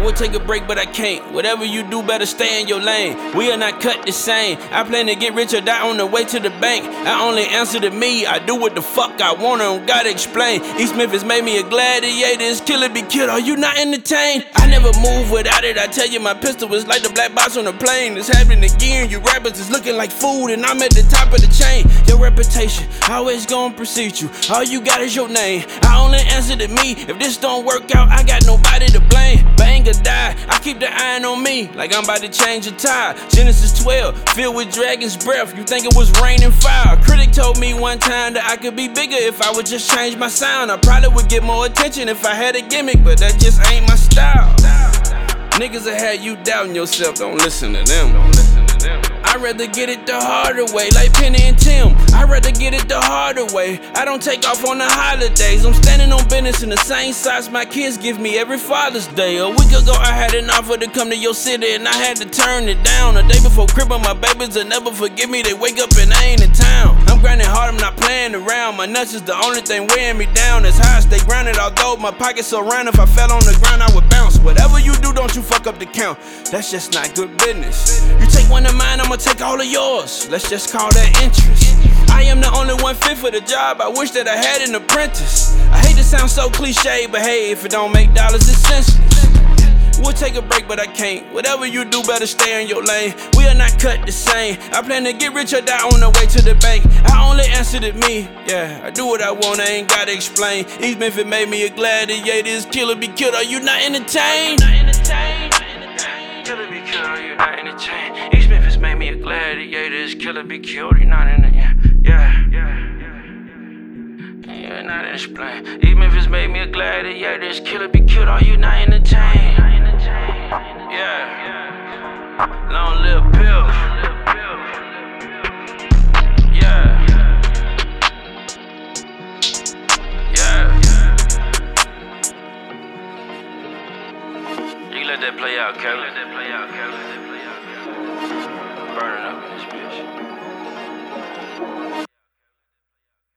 would take a break, but I can't. Whatever you do, better stay in your lane. We are not cut the same. I plan to get rich or die on the way to the bank. I only answer to me. I do what the fuck I want, I don't gotta explain. East Memphis made me a gladiator. It's killer be killed. Are you not entertained? I never move without it. I tell you, my pistol was like the black box on a plane. It's happening again. You rappers is looking like food, and I'm at the top of the chain. Your reputation always gonna precede you. All you got is your name. I only answer to me. If this don't work out, I got nobody to blame. But anger die. I keep the iron on me, like I'm about to change a tire. Genesis 12, filled with dragon's breath. You think it was raining fire? A critic told me one time that I could be bigger if I would just change my sound. I probably would get more attention if I had a gimmick, but that just ain't my style. Niggas that had you doubting yourself, don't listen to them. I'd rather get it the harder way, like Penny and Tim. I'd rather get it the harder way. I don't take off on the holidays. I'm standing on business in the same size my kids give me every Father's Day. A week ago I had an offer to come to your city and I had to turn it down. A day before cribbing, my babies will never forgive me. They wake up and I ain't in town. I'm grinding hard, I'm not playing around. My nuts is the only thing weighing me down. That's how I stay grounded, although my pockets so round. If I fell on the ground I would bounce. Whatever you do, don't you fuck up the count. That's just not good business. You take one of mine, I'ma take all of yours. Let's just call that interest. I am the only one fit for the job. I wish that I had an apprentice. I hate to sound so cliche, but hey, if it don't make dollars, it's senseless. We'll take a break, but I can't. Whatever you do, better stay in your lane. We are not cut the same. I plan to get rich or die on the way to the bank. I only answer to me. Yeah, I do what I want, I ain't gotta explain. East Memphis made me a gladiator. This killer be killed. Are you not entertained? Killer be killed, are you not entertained? East Memphis made me a gladiator. This killer be killed, you're not in it. You're not explained. East Memphis made me a gladiator. This killer be killed, are you not entertained? Yeah. Long live Bill. Yeah. You let that play out, Kelly.